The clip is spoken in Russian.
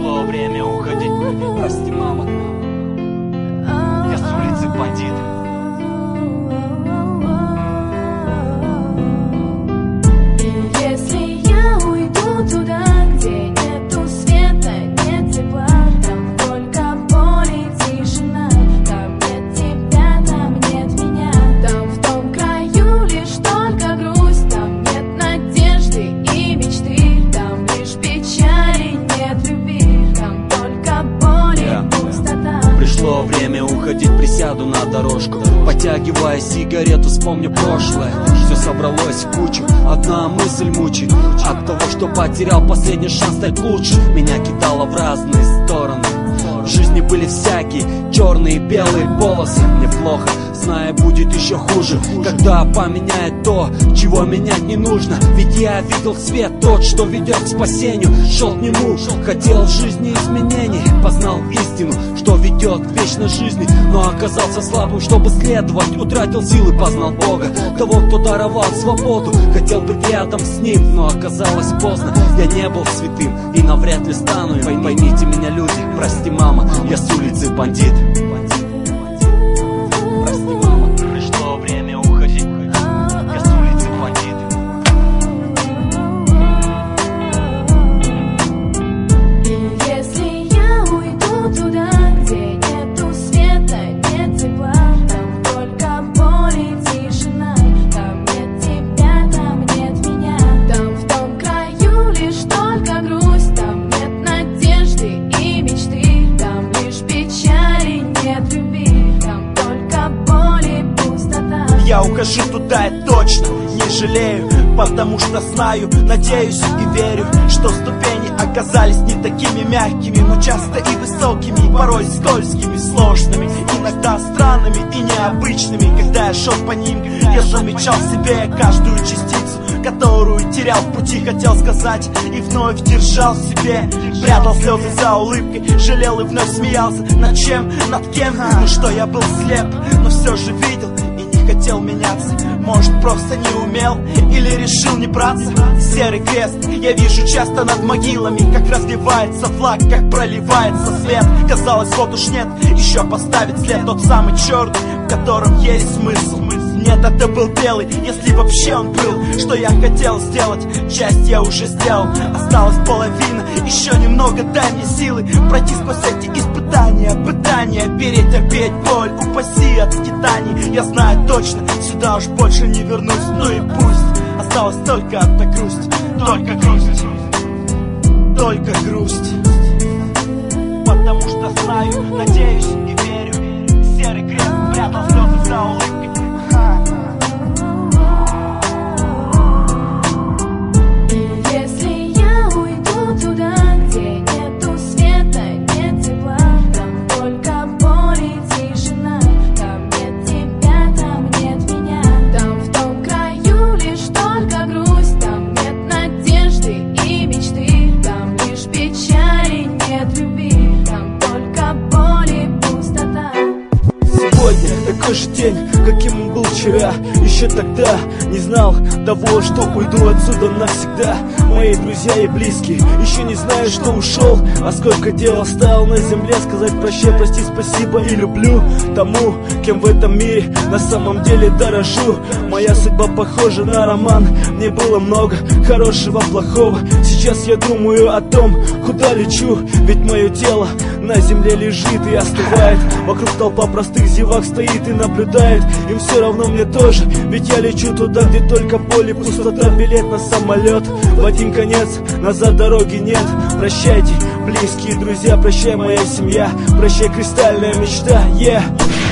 Пришло время уходить. Прости, мама. Я с улицы бандит. Пришло время уходить, присяду на дорожку, потягивая сигарету, вспомню прошлое. Все собралось в кучу, одна мысль мучает. От того, что потерял последний шанс стать лучше. Меня кидало в разные стороны. В жизни были всякие черные и белые полосы. Мне плохо, зная, будет еще хуже, когда поменяет то, чего менять не нужно. Ведь я видел свет, тот, что ведет к спасению. Шел к нему, хотел в жизни изменений. Познал истину, что ведет к вечной жизни. Но оказался слабым, чтобы следовать. Утратил силы, познал Бога, того, кто даровал свободу. Хотел быть рядом с ним, но оказалось поздно. Я не был святым и навряд ли стану. Поймите меня, люди, прости, мама, я с улицы бандит. Я ухожу туда, я точно не жалею, потому что знаю, надеюсь и верю, что ступени оказались не такими мягкими, но часто и высокими, порой скользкими, сложными, иногда странными и необычными. Когда я шел по ним, я замечал в себе каждую частицу, которую терял в пути. Хотел сказать и вновь держал в себе, прятал слезы за улыбкой, жалел и вновь смеялся. Над чем, над кем, ну что я был слеп, но все же видел и не хотел меняться. Может, просто не умел или решил не браться. Серый крест я вижу часто над могилами, как разливается флаг, как проливается свет. Казалось, вот уж нет, еще поставить след, тот самый черный, в котором есть смысл. Нет, это был белый, если вообще он был. Что я хотел сделать, часть я уже сделал. Осталась половина, еще немного, дай мне силы пройти сквозь эти испытания, пытания, перетерпеть боль, упаси от скитаний. Я знаю точно, сюда уж больше не вернусь, ну и пусть. Осталась только одна грусть, только грусть, только грусть. Потому что знаю, надеюсь и верю, серый крест прятал слезы за улыбкой. Такой же день, каким он был вчера. Еще тогда не знал того, что уйду отсюда навсегда. Мои друзья и близкие еще не знают, что ушел. А сколько дел оставил на земле. Сказать прощай, прости, спасибо и люблю тому, кем в этом мире на самом деле дорожу. Моя судьба похожа на роман. Мне было много хорошего, плохого. Сейчас я думаю о том, куда лечу. Ведь мое тело на земле лежит и остывает. Вокруг толпа простых зевак стоит и наблюдает. Им все равно, мне тоже, ведь я лечу туда, где только поле, пустота. Билет на самолет в один конец, назад дороги нет. Прощайте, близкие друзья, прощай, моя семья, прощай, кристальная мечта, yeah.